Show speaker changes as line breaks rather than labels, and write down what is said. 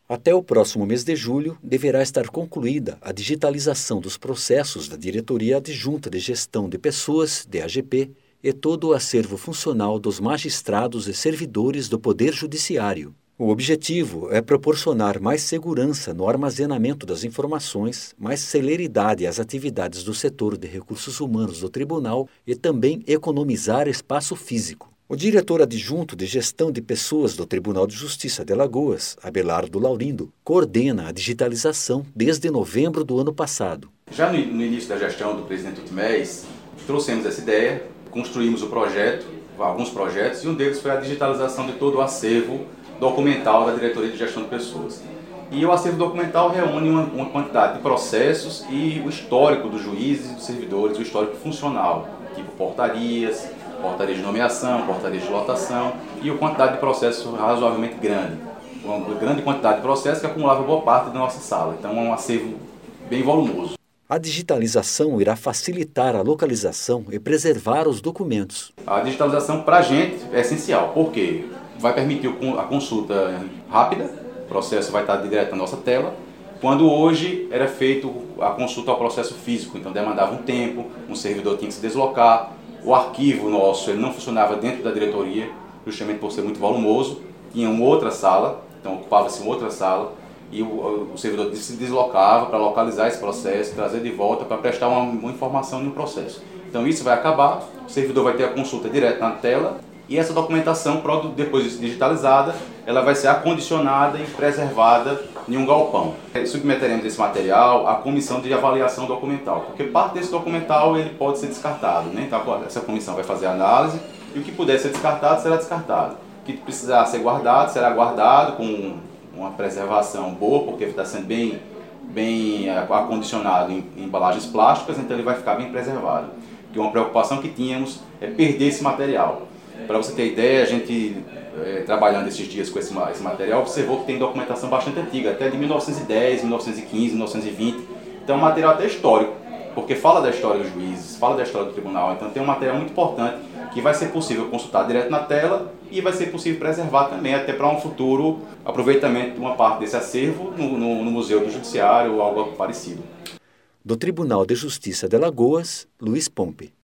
Até o próximo mês de julho, deverá estar concluída a digitalização dos processos da Diretoria Adjunta de Gestão de Pessoas, DAGP, e todo o acervo funcional dos magistrados e servidores do Poder Judiciário. O objetivo é proporcionar mais segurança no armazenamento das informações, mais celeridade às atividades do setor de recursos humanos do Tribunal e também economizar espaço físico. O diretor adjunto de Gestão de Pessoas do Tribunal de Justiça de Alagoas, Abelardo Laurindo, coordena a digitalização desde novembro do ano passado.
Já no início da gestão do presidente Utimés, trouxemos essa ideia, construímos o projeto, alguns projetos, e um deles foi a digitalização de todo o acervo documental da Diretoria de Gestão de Pessoas. E o acervo documental reúne uma quantidade de processos e o histórico dos juízes e dos servidores, o histórico funcional, tipo portarias de nomeação, portarias de lotação e uma quantidade de processos razoavelmente grande. Uma grande quantidade de processos que acumulava boa parte da nossa sala. Então é um acervo bem volumoso.
A digitalização irá facilitar a localização e preservar os documentos.
A digitalização para a gente é essencial, porque vai permitir a consulta rápida, o processo vai estar direto na nossa tela, quando hoje era feito a consulta ao processo físico, então demandava um tempo, um servidor tinha que se deslocar, o arquivo nosso ele não funcionava dentro da diretoria, justamente por ser muito volumoso, tinha uma outra sala, então ocupava-se uma outra sala, e o servidor se deslocava para localizar esse processo, trazer de volta para prestar uma informação no processo. Então isso vai acabar, o servidor vai ter a consulta direto na tela, e essa documentação, depois digitalizada, ela vai ser acondicionada e preservada em um galpão. Submeteremos esse material à comissão de avaliação documental, porque parte desse documental ele pode ser descartado, né? Então essa comissão vai fazer a análise e o que puder ser descartado será descartado. O que precisar ser guardado será guardado com uma preservação boa, porque está sendo bem acondicionado em embalagens plásticas, então ele vai ficar bem preservado. Porque uma preocupação que tínhamos é perder esse material. Para você ter ideia, a gente, trabalhando esses dias com esse material, observou que tem documentação bastante antiga, até de 1910, 1915, 1920. Então é um material até histórico, porque fala da história dos juízes, fala da história do tribunal. Então tem um material muito importante que vai ser possível consultar direto na tela e vai ser possível preservar também, até para um futuro aproveitamento de uma parte desse acervo no Museu do Judiciário ou algo parecido.
Do Tribunal de Justiça de Alagoas, Luiz Pompe.